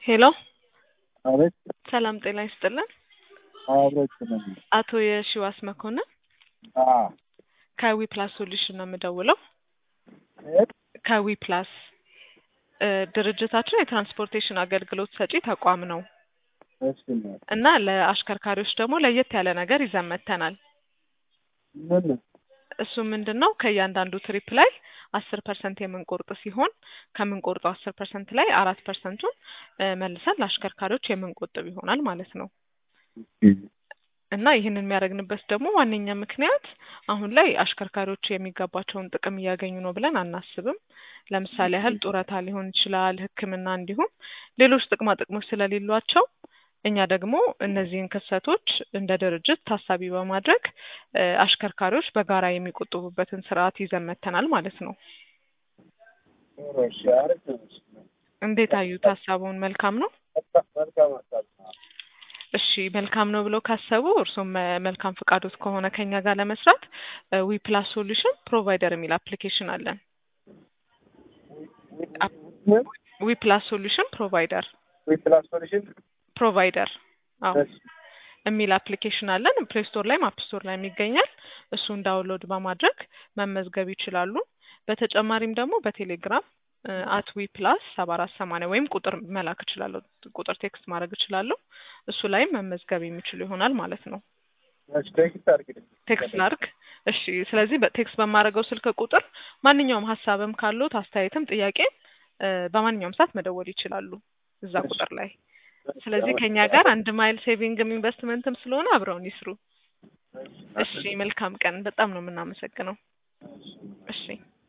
ሄሎ አቤት። ሰላም ጤና ይስጥልን። አብሮት ነው። አቶ የሺዋስ መኮንን አዎ። ከዊ ፕላስ ሶሉሽን ነው የምደውለው። ከዊ ፕላስ ድርጅታችን የትራንስፖርቴሽን አገልግሎት ሰጪ ተቋም ነው እሺ ነው። እና ለአሽከርካሪዎች ደግሞ ለየት ያለ ነገር ይዘን መጥተናል። ምን? እሱ ምንድነው ከእያንዳንዱ ትሪፕ ላይ 10% የምንቆርጥ ሲሆን ከምንቆርጠው 10% ላይ 4%ቱን መልሰን ለአሽከርካሪዎች የምንቆጥብ ይሆናል ማለት ነው። እና ይህንን የሚያደርግንበት ደግሞ ዋነኛ ምክንያት አሁን ላይ አሽከርካሪዎች የሚገባቸውን ጥቅም እያገኙ ነው ብለን አናስብም። ለምሳሌ ያህል ጡረታ ሊሆን ይችላል፣ ሕክምና እንዲሁም ሌሎች ጥቅማ ጥቅሞች ስለሌሏቸው እኛ ደግሞ እነዚህን ክስተቶች እንደ ድርጅት ታሳቢ በማድረግ አሽከርካሪዎች በጋራ የሚቆጥቡበትን ስርዓት ይዘን መጥተናል ማለት ነው። እሺ፣ አሪፍ ነው። እንዴት አዩት? ሀሳቡን መልካም ነው? መልካም ሀሳብ ነው። እሺ መልካም ነው ብለው ካሰቡ እርሱም መልካም ፍቃዶት ከሆነ ከኛ ጋር ለመስራት ዊ ፕላስ ሶሉሽን ፕሮቫይደር የሚል አፕሊኬሽን አለን። ዊ ፕላስ ሶሉሽን ፕሮቫይደር ፕላስ ሶሉሽን ፕሮቫይደር አዎ እሺ፣ የሚል አፕሊኬሽን አለን። ፕሌይ ስቶር ላይ አፕ ስቶር ላይ ይገኛል። እሱን ዳውንሎድ በማድረግ መመዝገብ ይችላሉ። በተጨማሪም ደግሞ በቴሌግራም @wi++ 7480 ወይም ቁጥር መላክ እችላለሁ፣ ቁጥር ቴክስት ማድረግ እችላለሁ። እሱ ላይም መመዝገብ የሚችሉ ይሆናል ማለት ነው። እሺ፣ ቴክስት አድርግልኝ። ቴክስት ላድርግ? እሺ። ስለዚህ በቴክስት በማድረገው ስልክ ቁጥር ማንኛውም ሀሳብም ካሉት አስተያየትም ጥያቄም በማንኛውም ሰዓት መደወል ይችላሉ እዛ ቁጥር ላይ። ስለዚህ ከኛ ጋር 1 ማይል ሴቪንግም ኢንቨስትመንትም ስለሆነ አብረውን ይስሩ። እሺ መልካም ቀን። በጣም ነው የምናመሰግነው። እሺ